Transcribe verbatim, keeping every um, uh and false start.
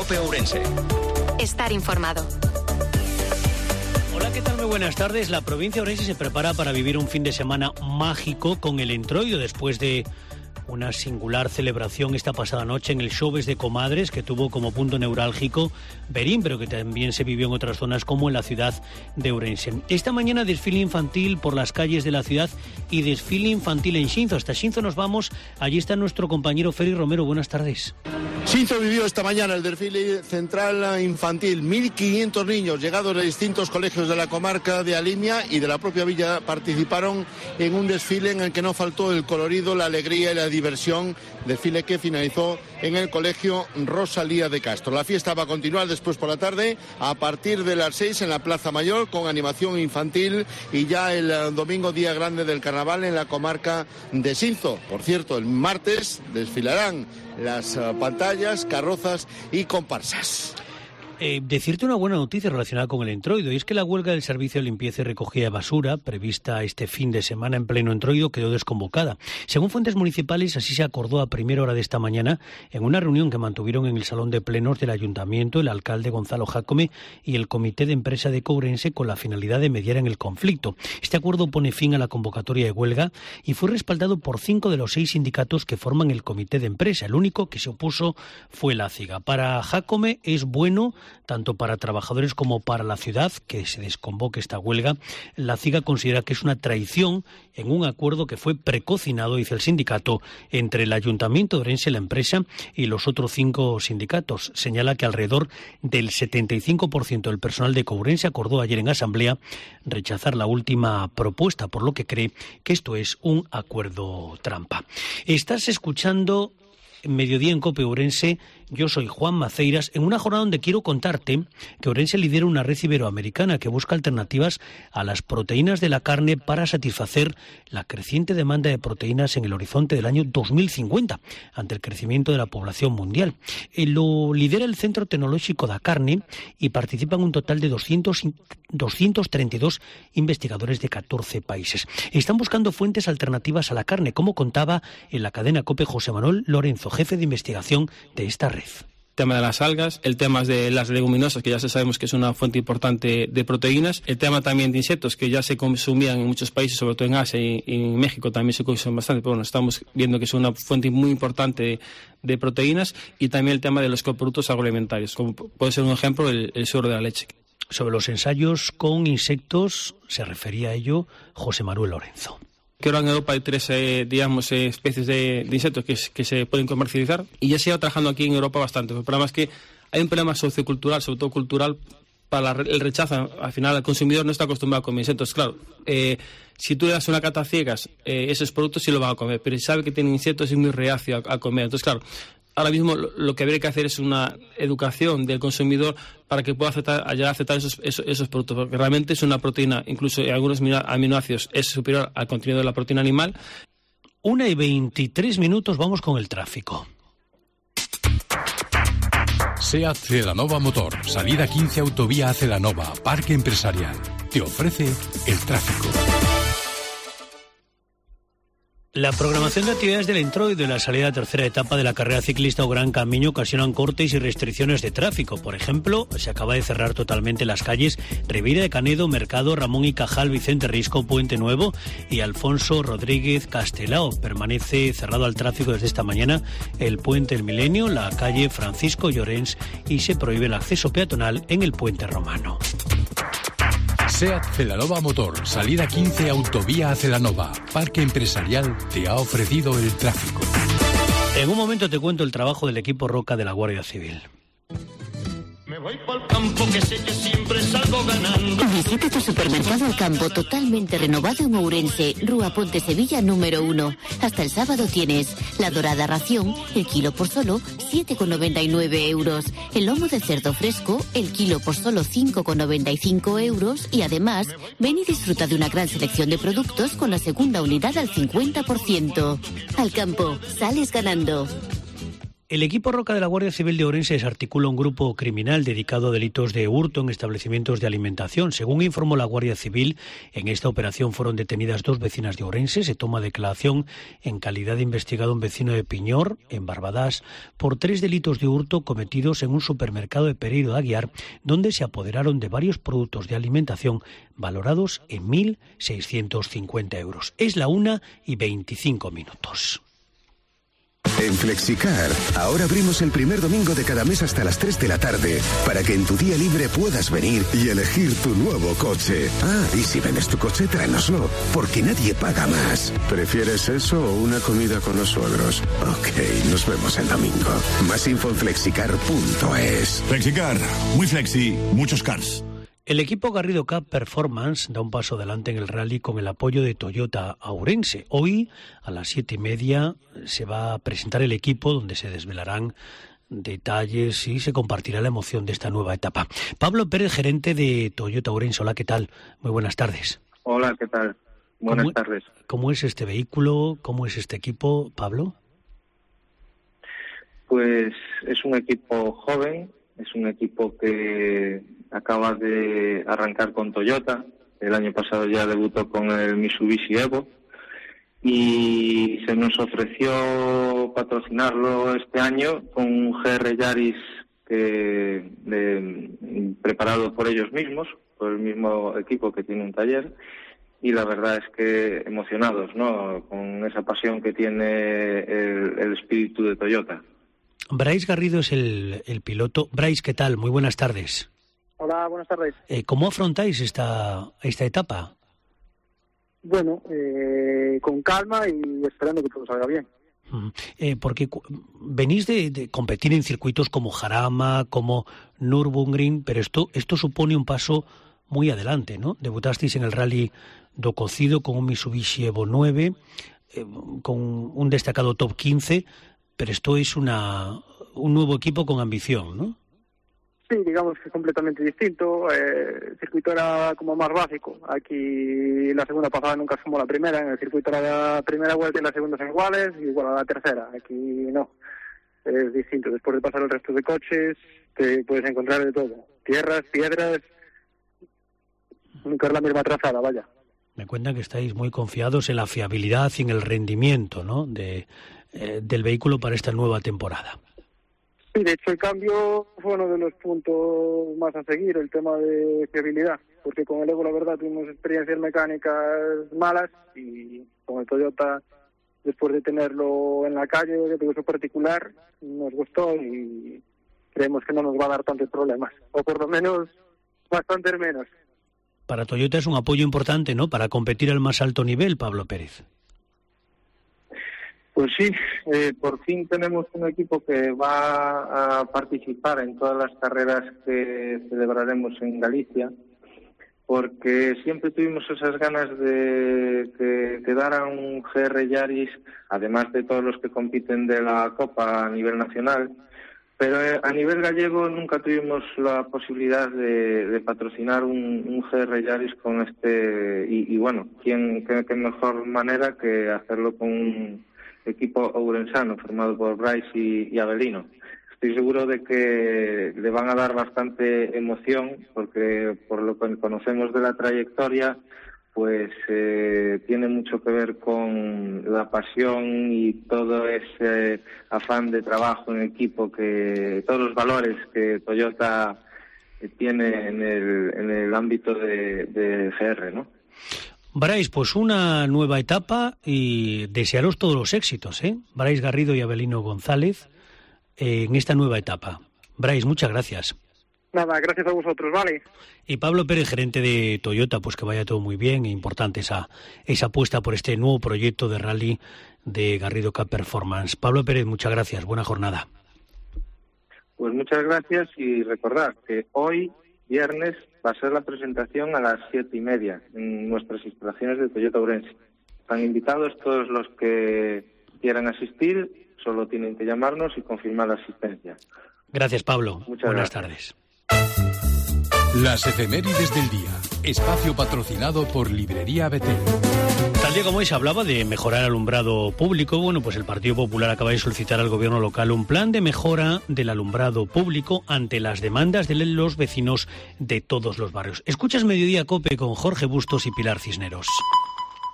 COPE Ourense. Estar informado. Hola, ¿qué tal? Muy buenas tardes. La provincia de Ourense se prepara para vivir un fin de semana mágico con el Entroido después de una singular celebración esta pasada noche en el Xoves de Comadres, que tuvo como punto neurálgico Verín, pero que también se vivió en otras zonas como en la ciudad de Ourense. Esta mañana desfile infantil por las calles de la ciudad y desfile infantil en Xinzo. Hasta Xinzo nos vamos. Allí está nuestro compañero Félix Romero. Buenas tardes. Xinzo vivió esta mañana el desfile central infantil. mil quinientos niños llegados de distintos colegios de la comarca de Alimia y de la propia villa participaron en un desfile en el que no faltó el colorido, la alegría y la diversión. Desfile que finalizó en el colegio Rosalía de Castro. La fiesta va a continuar después por la tarde a partir de las seis en la Plaza Mayor con animación infantil y ya el domingo, día grande del carnaval en la comarca de Xinzo. Por cierto, el martes desfilarán las uh, pantallas, carrozas y comparsas. Eh, decirte una buena noticia relacionada con el Entroido, y es que la huelga del Servicio de Limpieza y Recogida de Basura, prevista este fin de semana en pleno Entroido, quedó desconvocada. Según fuentes municipales, así se acordó a primera hora de esta mañana en una reunión que mantuvieron en el Salón de Plenos del Ayuntamiento el alcalde Gonzalo Jácome y el Comité de Empresa de Ourense con la finalidad de mediar en el conflicto. Este acuerdo pone fin a la convocatoria de huelga y fue respaldado por cinco de los seis sindicatos que forman el Comité de Empresa. El único que se opuso fue la CIGA. Para Jácome es bueno, tanto para trabajadores como para la ciudad, que se desconvoque esta huelga. La CIGA considera que es una traición en un acuerdo que fue precocinado, dice el sindicato, entre el Ayuntamiento de Ourense, la empresa y los otros cinco sindicatos. Señala que alrededor del setenta y cinco por ciento del personal de Ourense acordó ayer en asamblea rechazar la última propuesta, por lo que cree que esto es un acuerdo trampa. Estás escuchando Mediodía en COPE Ourense. Yo soy Juan Maceiras, en una jornada donde quiero contarte que Ourense lidera una red iberoamericana que busca alternativas a las proteínas de la carne para satisfacer la creciente demanda de proteínas en el horizonte del año dos mil cincuenta, ante el crecimiento de la población mundial. Eh, lo lidera el Centro Tecnológico da Carne y participan un total de doscientos, doscientos treinta y dos investigadores de catorce países. Están buscando fuentes alternativas a la carne, como contaba en la cadena COPE José Manuel Lorenzo, jefe de investigación de esta red. El tema de las algas, el tema de las leguminosas, que ya sabemos que es una fuente importante de proteínas, el tema también de insectos, que ya se consumían en muchos países, sobre todo en Asia y en México también se consumen bastante, pero bueno, estamos viendo que es una fuente muy importante de, de proteínas, y también el tema de los coproductos agroalimentarios, como puede ser un ejemplo el, el suero de la leche. Sobre los ensayos con insectos, se refería a ello José Manuel Lorenzo. Que ahora en Europa hay tres, eh, digamos, eh, especies de, de insectos que, que se pueden comercializar, y ya se va trabajando aquí en Europa bastante. El problema es que hay un problema sociocultural, sobre todo cultural, para el rechazo. Al final el consumidor no está acostumbrado a comer insectos. Claro, eh, si tú le das una cata a ciegas, eh, esos productos sí lo van a comer, pero si sabe que tienen insectos es muy reacio a, a comer. Entonces, claro, ahora mismo lo, lo que habría que hacer es una educación del consumidor para que pueda aceptar, llegar a aceptar esos, esos, esos productos, porque realmente es una proteína, incluso en algunos aminoácidos es superior al contenido de la proteína animal. Una y veintitrés minutos, vamos con el tráfico. SEAT Celanova Motor, salida quince autovía a Celanova, Parque Empresarial. Te ofrece el tráfico. La programación de actividades del Entroido y la salida a la tercera etapa de la carrera ciclista o Gran Camino ocasionan cortes y restricciones de tráfico. Por ejemplo, se acaba de cerrar totalmente las calles Ribeira de Canedo, Mercado, Ramón y Cajal, Vicente Risco, Puente Nuevo y Alfonso Rodríguez Castelao. Permanece cerrado al tráfico desde esta mañana el Puente del Milenio, la calle Francisco Llorens, y se prohíbe el acceso peatonal en el Puente Romano. SEAT Celanova Motor, salida quince autovía a Celanova, Parque Empresarial, te ha ofrecido el tráfico. En un momento te cuento el trabajo del equipo Roca de la Guardia Civil. Me voy pa'l campo, que sé que siempre salgo ganando. Visita tu supermercado El Campo, totalmente renovado en Ourense, Rúa Ponte Sevilla número uno. Hasta el sábado tienes la dorada ración, el kilo por solo siete con noventa y nueve euros. El lomo de cerdo fresco, el kilo por solo cinco con noventa y cinco euros. Y además, ven y disfruta de una gran selección de productos con la segunda unidad al cincuenta por ciento. Al Campo, sales ganando. El equipo Roca de la Guardia Civil de Ourense desarticula un grupo criminal dedicado a delitos de hurto en establecimientos de alimentación. Según informó la Guardia Civil, en esta operación fueron detenidas dos vecinas de Ourense. Se toma declaración en calidad de investigado un vecino de Piñor, en Barbadás, por tres delitos de hurto cometidos en un supermercado de Pereiro de Aguiar, donde se apoderaron de varios productos de alimentación valorados en mil seiscientos cincuenta euros. Es la una y veinticinco minutos. En Flexicar, ahora abrimos el primer domingo de cada mes hasta las tres de la tarde, para que en tu día libre puedas venir y elegir tu nuevo coche. Ah, y si vendes tu coche, tráenoslo, porque nadie paga más. ¿Prefieres eso o una comida con los suegros? Ok, nos vemos el domingo. Más info en flexicar punto es. Flexicar, muy flexi, muchos cars. El equipo Garrido Cup Performance da un paso adelante en el rally con el apoyo de Toyota a Ourense. Hoy, a las siete y media, se va a presentar el equipo donde se desvelarán detalles y se compartirá la emoción de esta nueva etapa. Pablo Pérez, gerente de Toyota Ourense. Hola, ¿qué tal? Muy buenas tardes. Hola, ¿qué tal? Buenas ¿Cómo, tardes. ¿Cómo es este vehículo? ¿Cómo es este equipo, Pablo? Pues es un equipo joven, es un equipo que acaba de arrancar con Toyota. El año pasado ya debutó con el Mitsubishi Evo y se nos ofreció patrocinarlo este año con un G R Yaris que, de, preparado por ellos mismos, por el mismo equipo que tiene un taller, y la verdad es que emocionados, ¿no?, con esa pasión que tiene el, el espíritu de Toyota. Brais Garrido es el, el piloto. Brais, ¿qué tal? Muy buenas tardes. Hola, buenas tardes. Eh, ¿Cómo afrontáis esta esta etapa? Bueno, eh, con calma y esperando que todo salga bien. Mm, eh, porque cu- venís de, de competir en circuitos como Jarama, como Nürburgring, pero esto esto supone un paso muy adelante, ¿no? Debutasteis en el Rally do Cocido con un Mitsubishi Evo nueve, eh, con un destacado top quince, pero esto es una un nuevo equipo con ambición, ¿no? Sí, digamos que es completamente distinto. Eh, el circuito era como más básico. Aquí la segunda pasada nunca es como la primera. En el circuito era la primera vuelta y la segunda son iguales, y igual a la tercera. Aquí no. Es distinto. Después de pasar el resto de coches, te puedes encontrar de todo. Tierras, piedras. Nunca es la misma trazada, vaya. Me cuentan que estáis muy confiados en la fiabilidad y en el rendimiento, ¿no?, de, eh, del vehículo para esta nueva temporada. Sí, de hecho el cambio fue uno de los puntos más a seguir, el tema de fiabilidad, porque con el Evo la verdad tuvimos experiencias mecánicas malas y con el Toyota, después de tenerlo en la calle de uso particular, nos gustó y creemos que no nos va a dar tantos problemas, o por lo menos bastante menos. Para Toyota es un apoyo importante, ¿no?, para competir al más alto nivel, Pablo Pérez. Pues sí, eh, por fin tenemos un equipo que va a participar en todas las carreras que celebraremos en Galicia, porque siempre tuvimos esas ganas de que quedara un G R Yaris, además de todos los que compiten de la Copa a nivel nacional, pero a nivel gallego nunca tuvimos la posibilidad de, de patrocinar un, un G R Yaris con este, y, y bueno, ¿quién, qué, qué mejor manera que hacerlo con un equipo ourensano formado por Brais y, y Avelino. Estoy seguro de que le van a dar bastante emoción, porque por lo que conocemos de la trayectoria, pues eh, tiene mucho que ver con la pasión y todo ese afán de trabajo en equipo, que todos los valores que Toyota tiene en el, en el ámbito de, de G R, ¿no? Brais, pues una nueva etapa y desearos todos los éxitos, ¿eh? Brais Garrido y Avelino González eh, en esta nueva etapa. Brais, muchas gracias. Nada, gracias a vosotros, vale. Y Pablo Pérez, gerente de Toyota, pues que vaya todo muy bien, e importante esa, esa apuesta por este nuevo proyecto de rally de Garrido Cup Performance. Pablo Pérez, muchas gracias, buena jornada. Pues muchas gracias y recordad que hoy, viernes, va a ser la presentación a las siete y media en nuestras instalaciones de Toyota Ourense. Están invitados todos los que quieran asistir, solo tienen que llamarnos y confirmar la asistencia. Gracias, Pablo. Muchas Buenas gracias. Las efemérides del día. Espacio patrocinado por Librería B T. Tal Tal día como hoy se hablaba de mejorar el alumbrado público. Bueno, pues el Partido Popular acaba de solicitar al gobierno local un plan de mejora del alumbrado público ante las demandas de los vecinos de todos los barrios. Escuchas Mediodía Cope con Jorge Bustos y Pilar Cisneros.